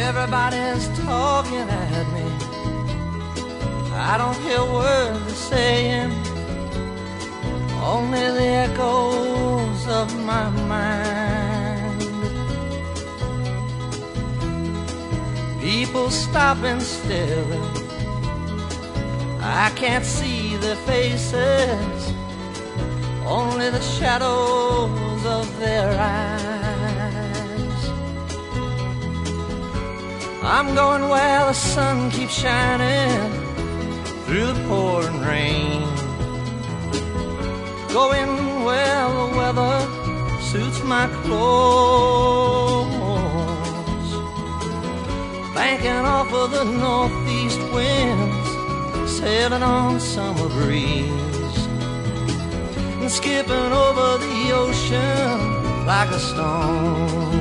Everybody's talking at me. I don't hear words they're saying, only the echoes of my mind. People stopping still, I can't see their faces, only the shadows of their eyes. I'm going where the sun keeps shining through the pouring rain, going where the weather suits my clothes, banking off of the northeast winds, sailing on summer breeze, and skipping over the ocean like a stone.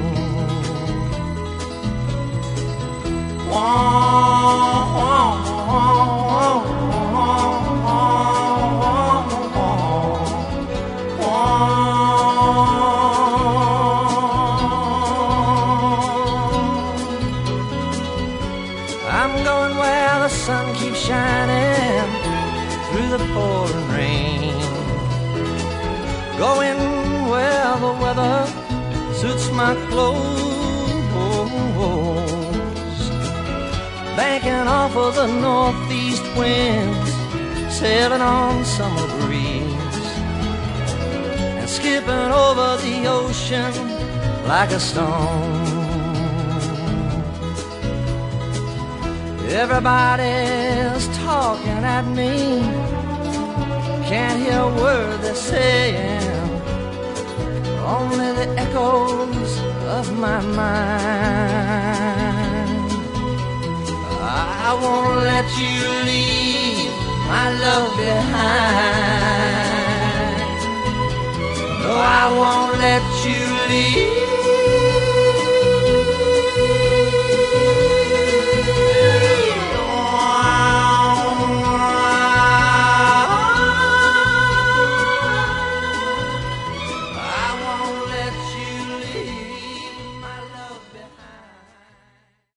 I'm going where the sun keeps shining through the pouring rain, going where the weather suits my clothes, banking off of the northeast winds, sailing on summer breeze, and skipping over the ocean like a stone. Everybody's talking at me, can't hear a word they're saying, only the echoes of my mind. I won't let you leave my love behind. No, I won't let you leave